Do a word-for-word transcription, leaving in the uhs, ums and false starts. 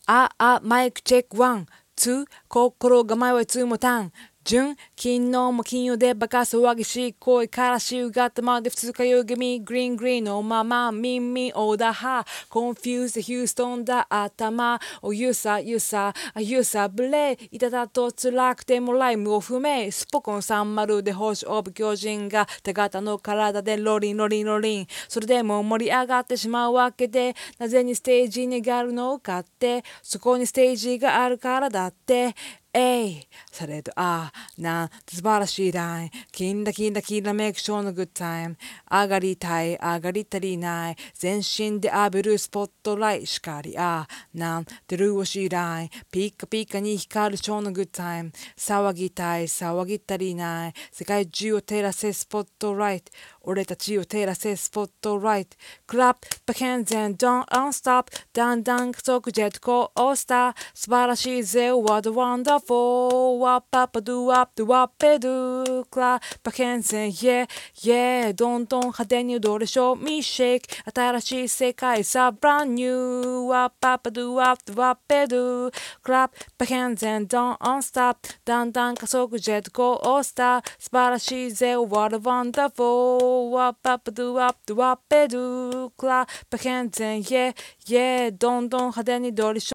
ああマイクチェックワンツー心構えはいつもタン純金のも金曜でバカ騒ぎしい恋からしうがったまで二日酔い気味グリーングリーンのまま耳をだはコンフューズヒューストンだ頭をゆさゆさゆさぶれいただと辛くてもライムを不明スポコンさん丸で星オブ巨人が手形の体でロリンロリンロリンそれでも盛り上がってしまうわけでなぜにステージにがあるのかってそこにステージがあるからだってえいされどああなんて素晴らしいライン金だ金だ金だメイクショーのグッドタイム上がりたい上がり足りない全身で浴びるスポットライト光ああなんてルーしいラインピカピカに光るショーのグッドタイム騒ぎたい騒ぎ足りない世界中を照らせスポットライト俺たちを照らせスポットライトクラップバケンゼンドンオンストップだんだん加速ジェットコースター素晴らしいぜ What a wonderful Wap up do up do up do クラップバケンゼン Yeah yeah どんどん派手に踊るショーミーシェイク新しい世界さ Brand new Wap up do up do up do クラップバケンゼンドンオンストップだんだん加速ジェットコースター素晴らしいぜ What a wonderful Wap up do up do up do クラップバケンゼン Yeah yeah どんどん派手に踊るショー